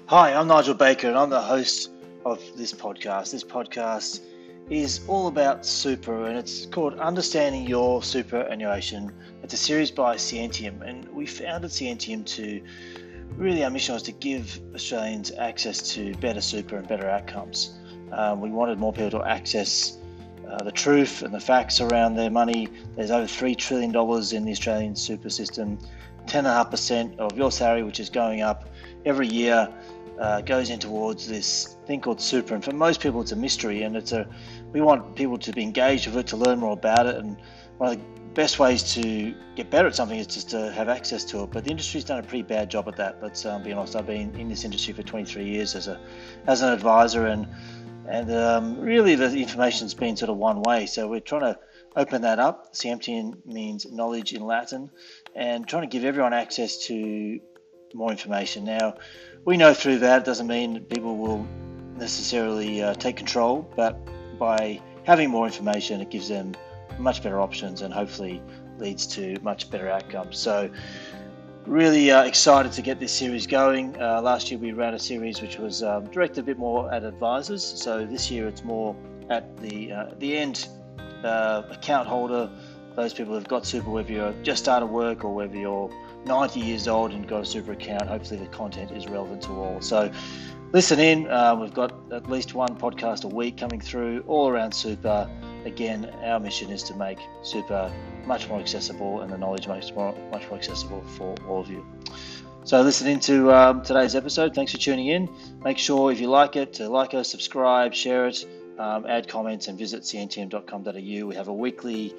Hi, I'm Nigel Baker and I'm the host of this podcast. This podcast is all about super and it's called Understanding Your Superannuation. It's a series by Scientium, and we founded Scientium to really, our mission was to give Australians access to better super and better outcomes. We wanted more people to access the truth and the facts around their money. There's over $3 trillion in the Australian super system. 10.5% of your salary, which is going up every year, goes in towards this thing called super. And for most people, it's a mystery, and we want people to be engaged with it, to learn more about it. And one of the best ways to get better at something is just to have access to it. But the industry's done a pretty bad job at that. Let's be honest. I've been in this industry for 23 years as an advisor, and really the information's been sort of one way. So we're trying to open that up. Scientium means knowledge in Latin, and trying to give everyone access to more information. Now, we know through that it doesn't mean that people will necessarily take control, but by having more information, it gives them much better options and hopefully leads to much better outcomes. So really excited to get this series going. Last year we ran a series which was directed a bit more at advisors. So this year it's more at the end account holder, those people who've got super, whether you're just started work or whether you're 90 years old and got a super account. Hopefully the content is relevant to all. So listen in. We've got at least one podcast a week coming through all around super. Again, our mission is to make super much more accessible and the knowledge much more accessible for all of you. So listen into today's episode. Thanks for tuning in. Make sure if you like it to like us, subscribe, share it, add comments, and visit scientium.com.au. We have a weekly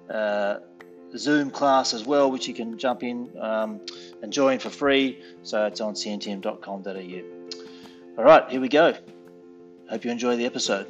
Zoom class as well, which you can jump in and join for free. So it's on scientium.com.au. All right, here we go. Hope you enjoy the episode.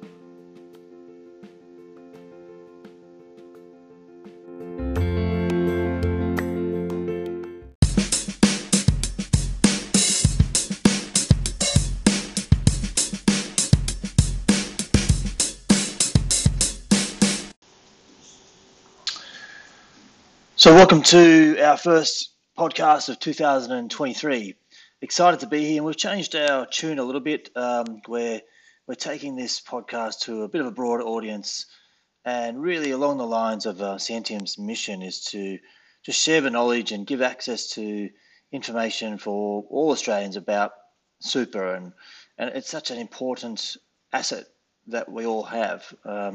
So welcome to our first podcast of 2023. Excited to be here, and we've changed our tune a little bit. Where we're taking this podcast to a bit of a broader audience, and really along the lines of Scientium's mission is to just share the knowledge and give access to information for all Australians about super, and it's such an important asset that we all have.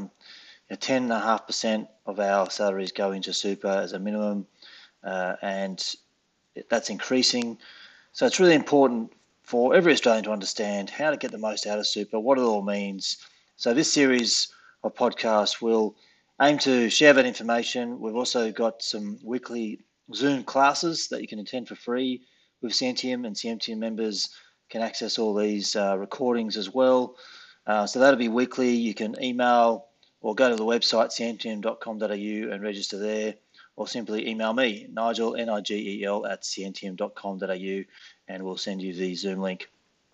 10.5% of our salaries go into super as a minimum, and that's increasing. So it's really important for every Australian to understand how to get the most out of super, what it all means. So this series of podcasts will aim to share that information. We've also got some weekly Zoom classes that you can attend for free with Scientium, and Scientium members can access all these recordings as well. So that'll be weekly. You can email or go to the website scientium.com.au and register there, or simply email me, Nigel, Nigel, at scientium.com.au, and we'll send you the Zoom link.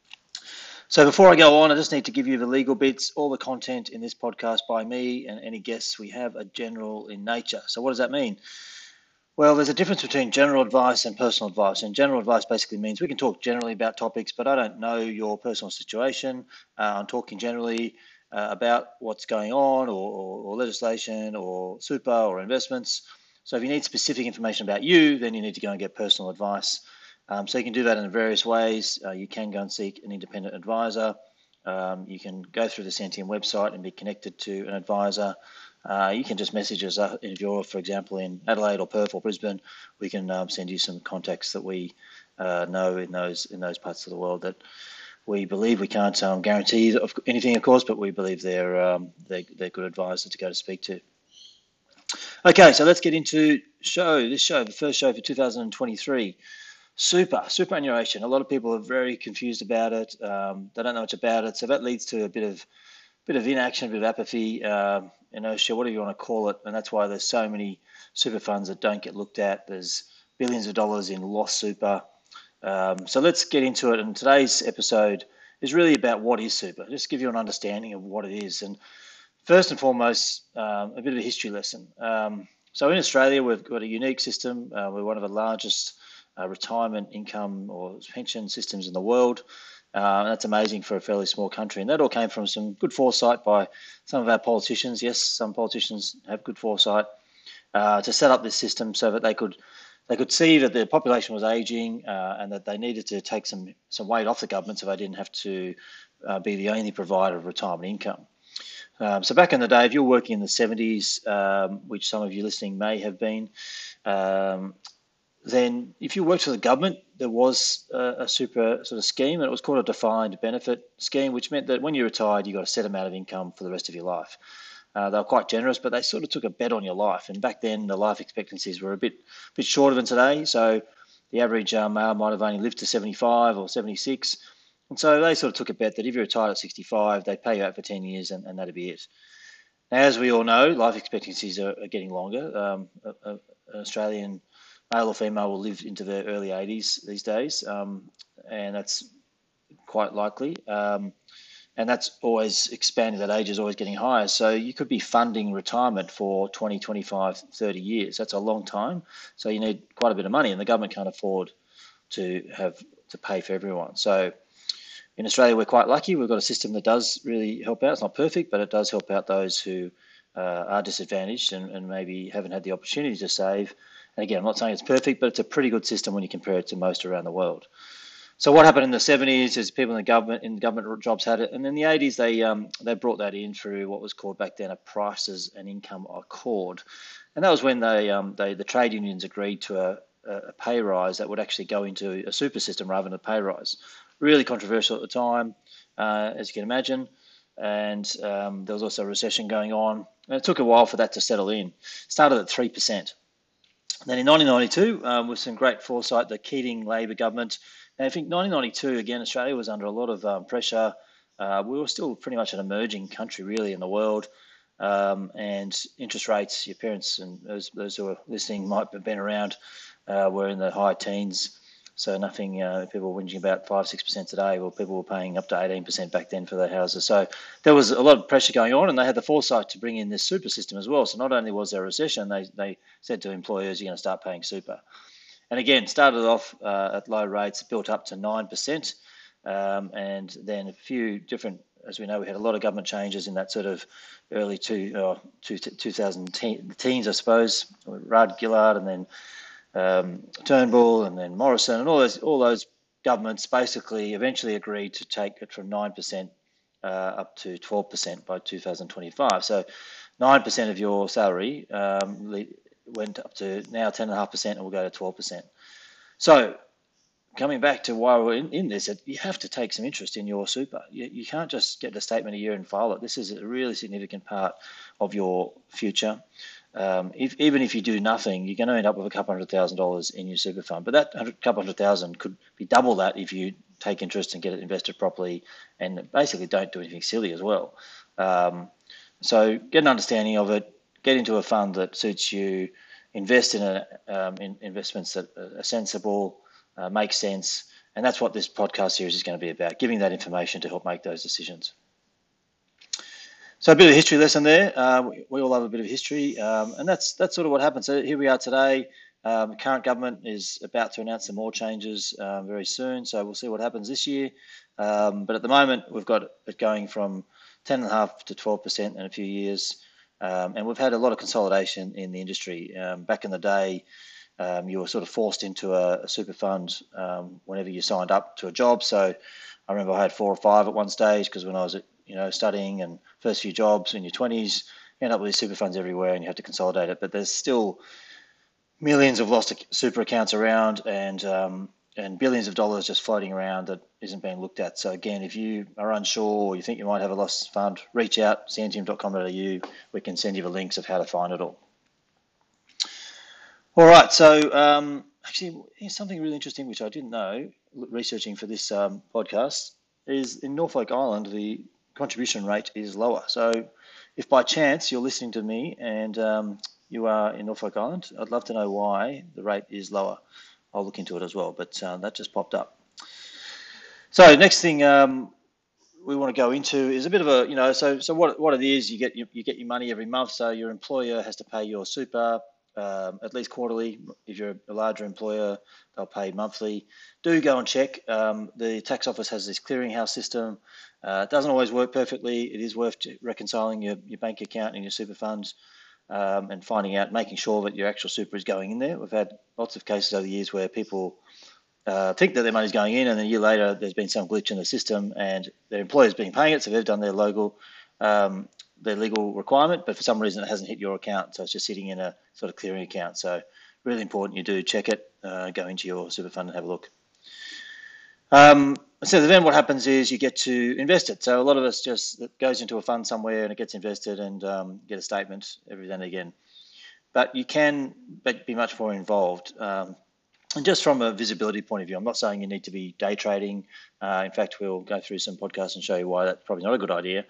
So before I go on, I just need to give you the legal bits. All the content in this podcast by me and any guests we have are general in nature. So what does that mean? Well, there's a difference between general advice and personal advice. And general advice basically means we can talk generally about topics, but I don't know your personal situation. I'm talking generally about what's going on, or legislation, or super, or investments. So if you need specific information about you, then you need to go and get personal advice. So you can do that in various ways. You can go and seek an independent advisor. You can go through the Scientium website and be connected to an advisor. You can just message us. If you're, for example, in Adelaide or Perth or Brisbane, we can send you some contacts that we know in those parts of the world that we believe. We can't guarantee anything, of course, but we believe they're good advisors to go to speak to. Okay, so let's get into the first show for 2023. Superannuation. A lot of people are very confused about it. They don't know much about it, so that leads to a bit of inaction, a bit of apathy, inertia, whatever you want to call it. And that's why there's so many super funds that don't get looked at. There's billions of dollars in lost super. So let's get into it. And today's episode is really about what is super. Just give you an understanding of what it is. And first and foremost, a bit of a history lesson. So in Australia, we've got a unique system. We're one of the largest retirement income or pension systems in the world. And that's amazing for a fairly small country. And that all came from some good foresight by some of our politicians. Yes, some politicians have good foresight to set up this system so that they could see that the population was aging and that they needed to take some weight off the government so they didn't have to be the only provider of retirement income. So back in the day, if you were working in the 70s, which some of you listening may have been, then if you worked for the government, there was a super sort of scheme, and it was called a defined benefit scheme, which meant that when you retired, you got a set amount of income for the rest of your life. They were quite generous, but they sort of took a bet on your life. And back then, the life expectancies were a bit shorter than today. So the average male might have only lived to 75 or 76. And so they sort of took a bet that if you retired at 65, they'd pay you out for 10 years and that'd be it. Now, as we all know, life expectancies are getting longer. An Australian male or female will live into their early 80s these days, and that's quite likely. And that's always expanding. That age is always getting higher. So you could be funding retirement for 20, 25, 30 years. That's a long time. So you need quite a bit of money, and the government can't afford to pay for everyone. So in Australia, we're quite lucky. We've got a system that does really help out. It's not perfect, but it does help out those who are disadvantaged and maybe haven't had the opportunity to save. And again, I'm not saying it's perfect, but it's a pretty good system when you compare it to most around the world. So what happened in the 70s is people in government jobs had it, and in the 80s they brought that in through what was called back then a Prices and Income Accord, and that was when the trade unions agreed to a pay rise that would actually go into a super system rather than a pay rise. Really controversial at the time, as you can imagine, and there was also a recession going on, and it took a while for that to settle in. Started at 3%. Then in 1992, with some great foresight, the Keating Labor government. And I think 1992, again, Australia was under a lot of pressure. We were still pretty much an emerging country, really, in the world. And interest rates, your parents and those who are listening might have been around, were in the high teens. So nothing, people were whinging about 5-6% today. Well, people were paying up to 18% back then for their houses. So there was a lot of pressure going on, and they had the foresight to bring in this super system as well. So not only was there a recession, they said to employers, you're going to start paying super. And again, started off at low rates, built up to 9%, and then a few different, as we know, we had a lot of government changes in that sort of early 2000 teens, I suppose. Rudd, Gillard, and then Turnbull, and then Morrison, and all those governments basically eventually agreed to take it from 9% up to 12% by 2025. So 9% of your salary went up to now 10.5% and will go to 12%. So coming back to why we're in this, you have to take some interest in your super. You can't just get the statement a year and file it. This is a really significant part of your future. Even if you do nothing, you're going to end up with a couple $100,000 in your super fund. But that couple $100,000 could be double that if you take interest and get it invested properly, and basically don't do anything silly as well. So get an understanding of it. Get into a fund that suits you. Invest in investments that are sensible, make sense, and that's what this podcast series is going to be about, giving that information to help make those decisions. So a bit of a history lesson there. We all love a bit of history, and that's sort of what happened. So here we are today. The current government is about to announce some more changes very soon, so we'll see what happens this year. But at the moment, we've got it going from 10.5% to 12% in a few years, and we've had a lot of consolidation in the industry. Back in the day, you were sort of forced into a super fund whenever you signed up to a job. So I remember I had 4 or 5 at one stage, because when I was studying and first few jobs in your 20s, you end up with these super funds everywhere and you have to consolidate it. But there's still millions of lost super accounts around, and billions of dollars just floating around that isn't being looked at. So again, if you are unsure or you think you might have a lost fund, reach out, santium.com.au. We can send you the links of how to find it all. All right, so actually, here's something really interesting which I didn't know, researching for this podcast, is in Norfolk Island, the contribution rate is lower. So if by chance you're listening to me and you are in Norfolk Island, I'd love to know why the rate is lower. I'll look into it as well, but that just popped up. So next thing we want to go into is a bit of a, so what it is, you get your money every month, so your employer has to pay your super, at least quarterly. If you're a larger employer, they'll pay monthly. Do go and check. The tax office has this clearinghouse system. It doesn't always work perfectly. It is worth reconciling your bank account and your super funds, and finding out, making sure that your actual super is going in there. We've had lots of cases over the years where people think that their money's going in, and then a year later there's been some glitch in the system and their employer's been paying it, so they've done their legal requirement, but for some reason it hasn't hit your account, so it's just sitting in a sort of clearing account. So really important you do check it, go into your super fund and have a look. So then what happens is you get to invest it. So a lot of us it goes into a fund somewhere and it gets invested and get a statement every then and again. But you can be much more involved. And just from a visibility point of view, I'm not saying you need to be day trading. In fact, we'll go through some podcasts and show you why that's probably not a good idea.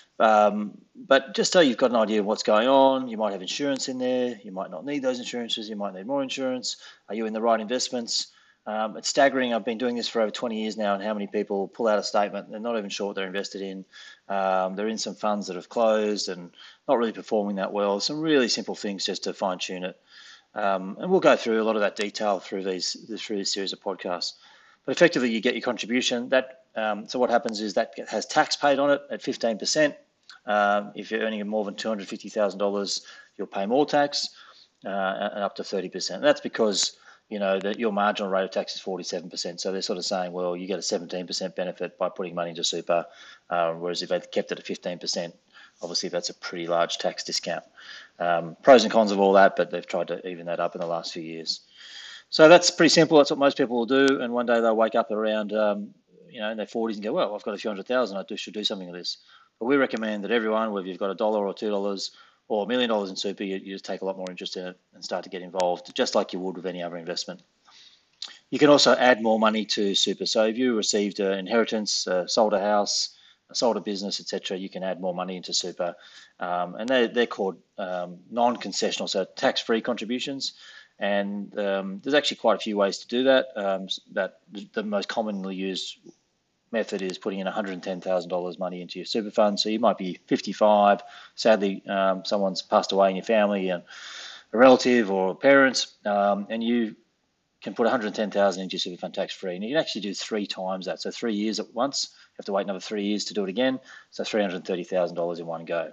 But just so you've got an idea of what's going on, you might have insurance in there. You might not need those insurances. You might need more insurance. Are you in the right investments? It's staggering. I've been doing this for over 20 years now, and how many people pull out a statement, they're not even sure what they're invested in. They're in some funds that have closed and not really performing that well. Some really simple things just to fine tune it. And we'll go through a lot of that detail through this series of podcasts. But effectively, you get your contribution. So what happens is that has tax paid on it at 15%. If you're earning more than $250,000, you'll pay more tax, and up to 30%. That's because that your marginal rate of tax is 47%. So they're sort of saying, well, you get a 17% benefit by putting money into super, whereas if they'd kept it at 15%, obviously that's a pretty large tax discount. Pros and cons of all that, but they've tried to even that up in the last few years. So that's pretty simple. That's what most people will do, and one day they'll wake up around in their 40s and go, well, I've got a few $100,000, should do something with this. But we recommend that everyone, whether you've got $1 or $2 or $1 million in super, you just take a lot more interest in it and start to get involved, just like you would with any other investment. You can also add more money to super. So if you received an inheritance, sold a house, sold a business, etc., you can add more money into super, and they're called non-concessional, so tax-free contributions. And there's actually quite a few ways to do that. That the most commonly used method is putting in $110,000 money into your super fund. So you might be 55, sadly someone's passed away in your family, and a relative or parents, and you can put $110,000 into your super fund tax free, and you can actually do 3 times that. So 3 years at once. You have to wait another 3 years to do it again. So $330,000 in one go.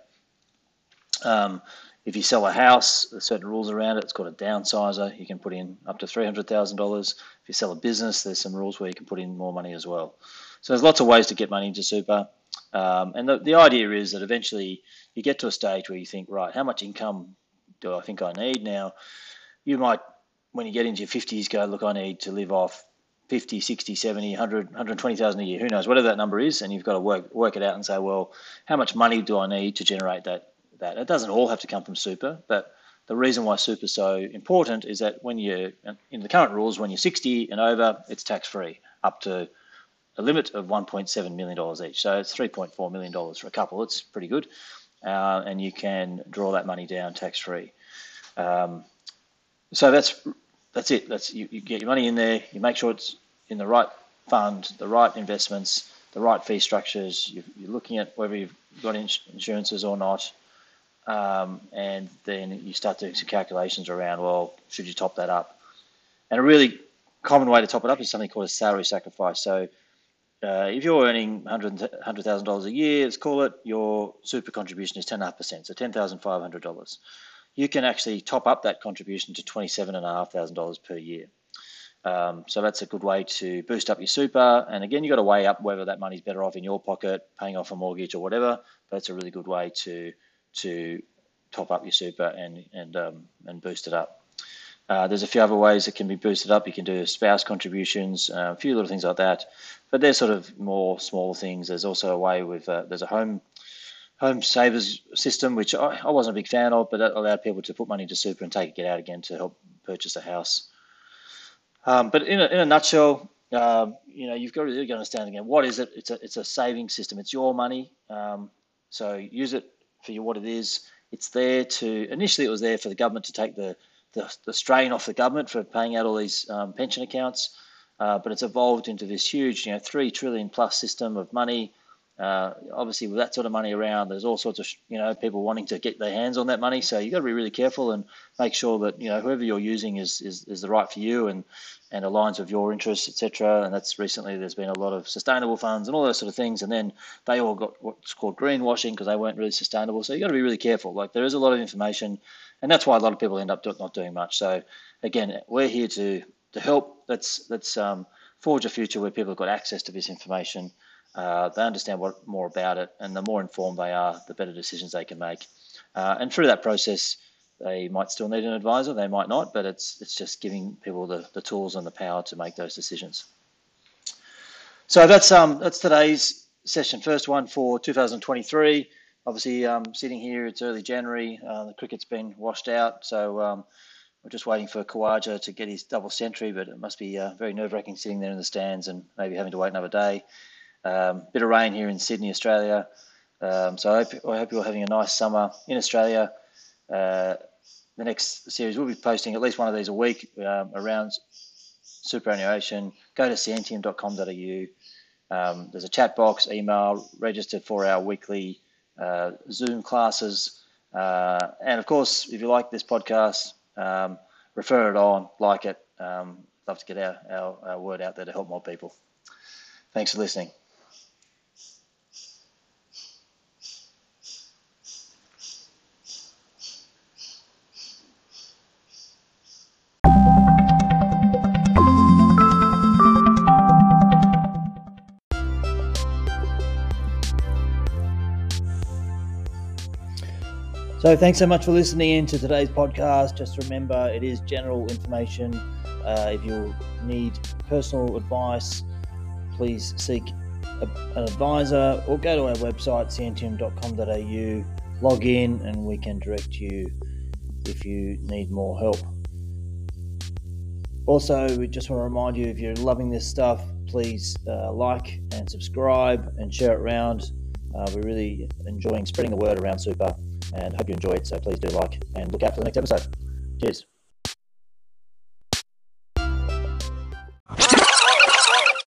If you sell a house, there's certain rules around it. It's called a downsizer. You can put in up to $300,000. If you sell a business, there's some rules where you can put in more money as well. So there's lots of ways to get money into super. And the idea is that eventually you get to a stage where you think, right, how much income do I think I need now? You might, when you get into your 50s, go, look, I need to live off 50, 60, 70, 100, 120,000 a year, who knows, whatever that number is, and you've got to work it out and say, well, how much money do I need to generate that? It doesn't all have to come from super, but the reason why super is so important is that when you're, in the current rules, when you're 60 and over, it's tax-free, up to a limit of $1.7 million each. So it's $3.4 million for a couple. It's pretty good. And you can draw that money down tax-free. So that's it. You get your money in there. You make sure it's in the right fund, the right investments, the right fee structures. You're looking at whether you've got insurances or not. And then you start doing some calculations around, well, should you top that up? And a really common way to top it up is something called a salary sacrifice. So if you're earning $100,000 a year, let's call it, your super contribution is 10.5%, so $10,500. You can actually top up that contribution to $27,500 per year. So that's a good way to boost up your super. And again, you've got to weigh up whether that money's better off in your pocket, paying off a mortgage or whatever. But it's a really good way to top up your super and boost it up. There's a few other ways it can be boosted up. You can do spouse contributions, a few little things like that. But they're sort of more small things. There's also a way with there's a home savers system, which I wasn't a big fan of, but that allowed people to put money into super and take it out again to help purchase a house. But in a nutshell, you've got to really understand again, what is it? It's a saving system. It's your money. So use it for what it is. It's there initially it was there for the government to take the strain off the government for paying out all these pension accounts. But it's evolved into this huge, $3 trillion plus system of money. Obviously, with that sort of money around, there's all sorts of people wanting to get their hands on that money. So you've got to be really careful and make sure that whoever you're using is the right for you and aligns with your interests, etc. And that's recently there's been a lot of sustainable funds and all those sort of things, and then they all got what's called greenwashing because they weren't really sustainable. So you've got to be really careful. Like, there is a lot of information, and that's why a lot of people end up not doing much. So again, we're here to help. Let's forge a future where people have got access to this information. They understand more about it, and the more informed they are, the better decisions they can make. And through that process, they might still need an advisor, they might not, but it's just giving people the tools and the power to make those decisions. So that's today's session, first one for 2023. Obviously, sitting here, it's early January. The cricket's been washed out, so we're just waiting for Khawaja to get his double century, but it must be very nerve-wracking sitting there in the stands and maybe having to wait another day. Bit of rain here in Sydney, Australia. So I hope you're having a nice summer in Australia. The next series, we'll be posting at least one of these a week around superannuation. Go to scientium.com.au. There's a chat box, email, register for our weekly Zoom classes. And of course, if you like this podcast, refer it on, like it. Love to get our word out there to help more people. Thanks for listening. So thanks so much for listening in to today's podcast. Just remember, it is general information. If you need personal advice, please seek an advisor or go to our website, scientium.com.au, log in, and we can direct you if you need more help. Also, we just want to remind you, if you're loving this stuff, please like and subscribe and share it around. We're really enjoying spreading the word around super, and hope you enjoy it. So please do like and look out for the next episode. Cheers.